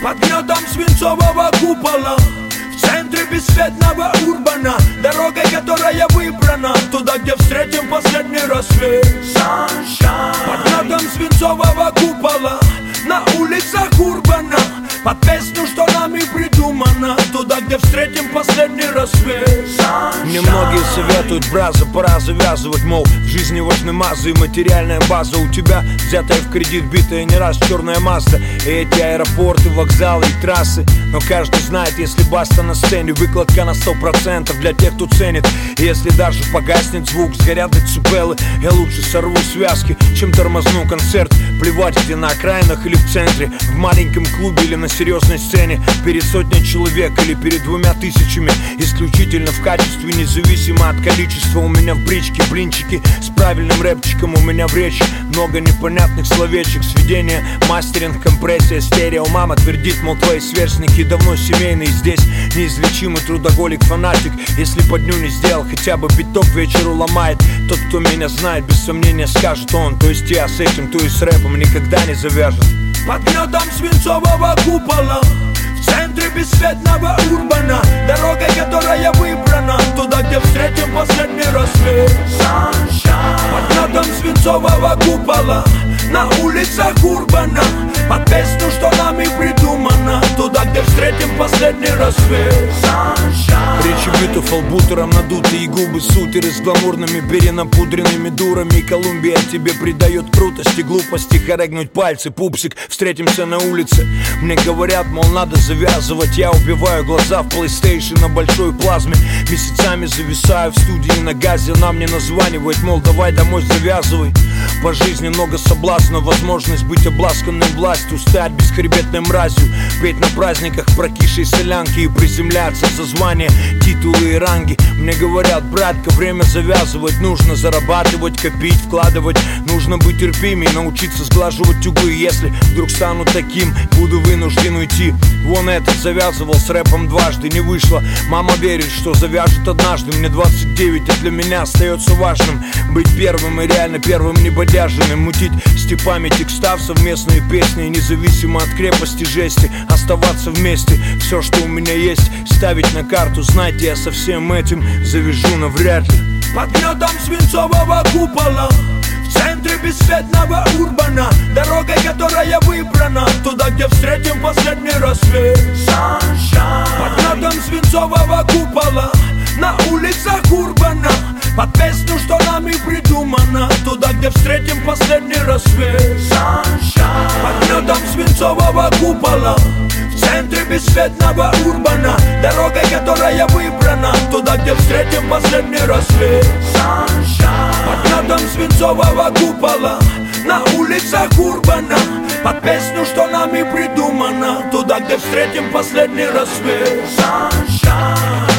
Под гнетом свинцового купола, в центре бесцветного урбана, дорогой, которая выбрана, туда, где встретим последний рассвет. Под гнетом свинцового купола, на улицах урбана, под песню, что нами придумано, туда, где встретим последний рассвет. Мне многие советуют, браза, пора завязывать, мол, в жизни важны мазы и материальная база. У тебя взятая в кредит, битая не раз черная Мазда, и эти аэропорты, вокзалы и трассы. Но каждый знает, если баста на сцене, выкладка на 100% для тех, кто ценит. И если даже погаснет звук, сгорят децибелы, я лучше сорву связки, чем тормозну концерт. Плевать, где на окраинах или в центре, в маленьком клубе или на серьезной сцене, перед сотней человек или перед 2000. Исключительно в качестве, независимо от количества. У меня в бричке блинчики с правильным рэпчиком, у меня в речи много непонятных словечек. Сведение, мастеринг, компрессия, стерео. Мама твердит, мол, твои сверстники давно семейные. Здесь неизлечимый трудоголик, фанатик. Если по дню не сделал хотя бы биток, вечеру ломает. Тот, кто меня знает, без сомнения скажет он. То есть я с этим, то и с рэпом никогда не завяжет. Под гнетом свинцового купола, в центре бесцветного урбана, дорогой, которая выбрана, туда, где встретим последний рассвет. Под гнетом свинцового купола, на улицах урбана, под песню, что нами придумано, туда, где встретим последний рассвет. Речи битов албутером надутые, и губы сутеры с гламурными перенапудренными дурами. И Колумбия тебе придает крутости, глупости, хорегнуть пальцы, пупсик, встретимся на улице. Мне говорят, мол, надо завязывать. Я убиваю глаза в PlayStation на большой плазме. Месяцами зависаю в студии на газе. Она мне названивает, мол, давай домой завязывай. По жизни много соблазна, возможность быть обласканным властью, стать бесхребетной мразью, петь на праздниках прокисшей солянки и приземляться за звания, титулы и ранги. Мне говорят, братка, время завязывать, нужно зарабатывать, копить, вкладывать. Нужно быть терпимей, научиться сглаживать углы. Если вдруг стану таким, буду вынужден уйти. Вон этот завязывал с рэпом дважды, не вышло. Мама верит, что завяжет однажды. Мне 29, а для меня остается важным быть первым и реально первым небодяженным. Мутить степами текстав совместные песни, независимо от крепости жести, оставаться вместе. Все, что у меня есть, ставить на карту. Знаете, я со всем этим завяжу навряд ли. Под гнетом свинцового купола, в центре бесцветного урбана, дорогой, которая выбрана, туда, где встретим последний рассвет. Под гнетом свинцового купола, на улицах урбана, под песню, что нами придумано, туда, где встретим последний рассвет. Под гнетом свинцового купола, в центре бесцветного урбана, дорогой, которая выбрана, туда, где встретим последний рассвет. Под гнетом свинцового купола, на улицах урбана, под песню, что нами придумано, туда, где встретим последний рассвет.